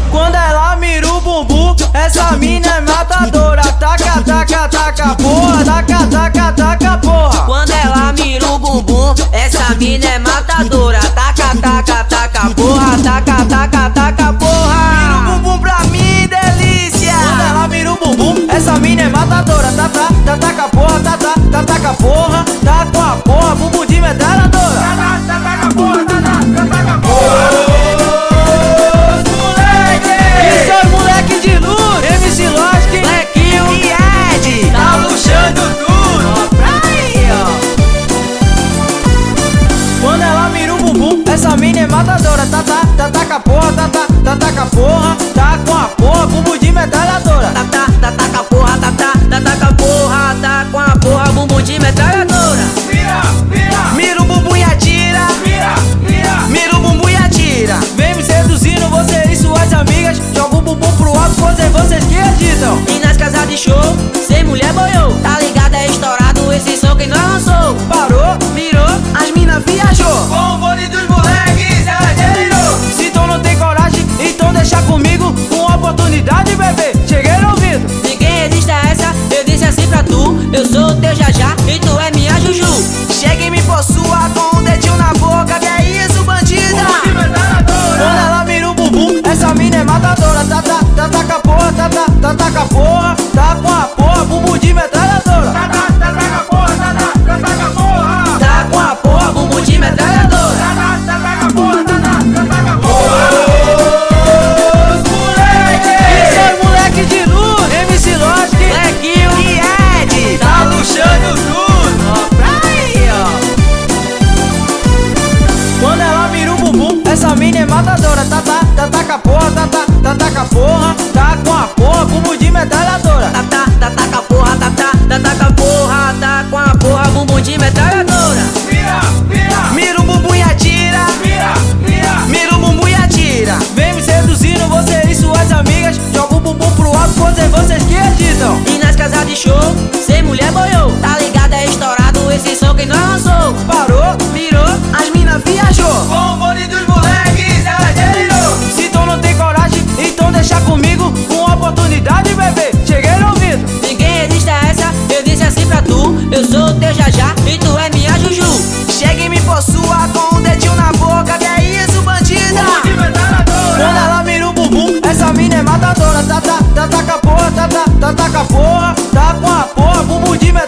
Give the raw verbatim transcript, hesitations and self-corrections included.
Quando ela mira o bumbum, essa mina é matadora. Taca, taca, taca, porra, taca, taca, taca, porra. Quando ela mira o bumbum, essa mina é matadora. Taca, taca, taca, porra, taca, taca, taca, porra. Mira o bumbum pra mim, delícia. Quando ela mira o bumbum, essa mina é matadora. Tá, tá, tá, taca, porra, tá, tá, tá, taca, porra. Tá com a porra, bumbum de metralhadora. Tá, tá, tá, taca, porra, tá, tá, tá, taca, porra. Essa mina é matadora, tá, tá, tá, taca porra, tá, tá, tá, taca porra. Tá com a porra, bumbum de metralhadora. Tá, tá, tá, taca porra, tá, tá, tá, taca porra. Tá com a porra, bumbum de metralhadora. Mira, mira, mira o bumbum e atira. Mira, mira, mira o bumbum e atira. Vem me seduzindo, você e suas amigas. Joga o bumbum pro alto, pois é vocês que editam. E nas casas de show, sem mulher boiou. Tá ligado, é estourado esse som que nós lançou. Parou, mirou, as mina viajou. Com o bonde dos moleques, ela delirou. Se tu não tem coragem, então deixa comigo. Uma oportunidade, bebê, cheguei no ouvido. Ninguém resiste a essa, eu disse assim pra tu. Eu sou o teu Jajá e tu é minha Juju. Chega e me possua com um dedinho na boca. Que é isso, bandida? Quando ela mira o bumbum, essa mina é matadora. Tá, tá, tá, taca porra, tá, tá, tá, taca porra. Tá com a porra, bumbum de metralhadora. Tá, tá, tá, taca porra, tá, tá, tá, taca porra. Tá com a porra, bumbum de metralhadora. Tá, tá, tá, taca porra, tá, tá, tá, taca porra. Os moleque! Isso é moleque de luz, M C Logic, Blackio e Ed. tá luxando tudo. Ó, pra aí, ó. Quando ela mira o bumbum, essa mina é matadora. Tá, tá, tá, taca porra, tá, tá, tá, taca porra. Tá com a porra, bumbum de metralhadora. Tá, tá, tá, taca porra, tá, tá, tá, taca porra. Tá com a porra, bumbum de metralhadora. Mira, mira, mira o bumbum e atira. Mira, mira, mira o bumbum e atira. Vem me seduzindo, você e suas amigas. Joga o bumbum pro alto, pois é vocês que editam. E nas casas de show, sem mulher boiou. Tá ligado, é estourado esse som que nós lançou. Parou, mirou, as mina viajou. com o bonde dos moleques, ela delirou. Se tu não tem coragem, então deixa comigo. Uma oportunidade, bebê, cheguei no ouvido. Ninguém resiste a essa, eu disse assim pra tu. Eu sou o teu Jajá e tu é minha Juju. Chega e me possua com um dedinho na boca. Que é isso, bandida? Quando ela mira o bumbum, essa mina é matadora. Tá, tá, tá, taca porra, tá, tá, tá, taca porra. Tá com a porra, bumbum de metralhadora.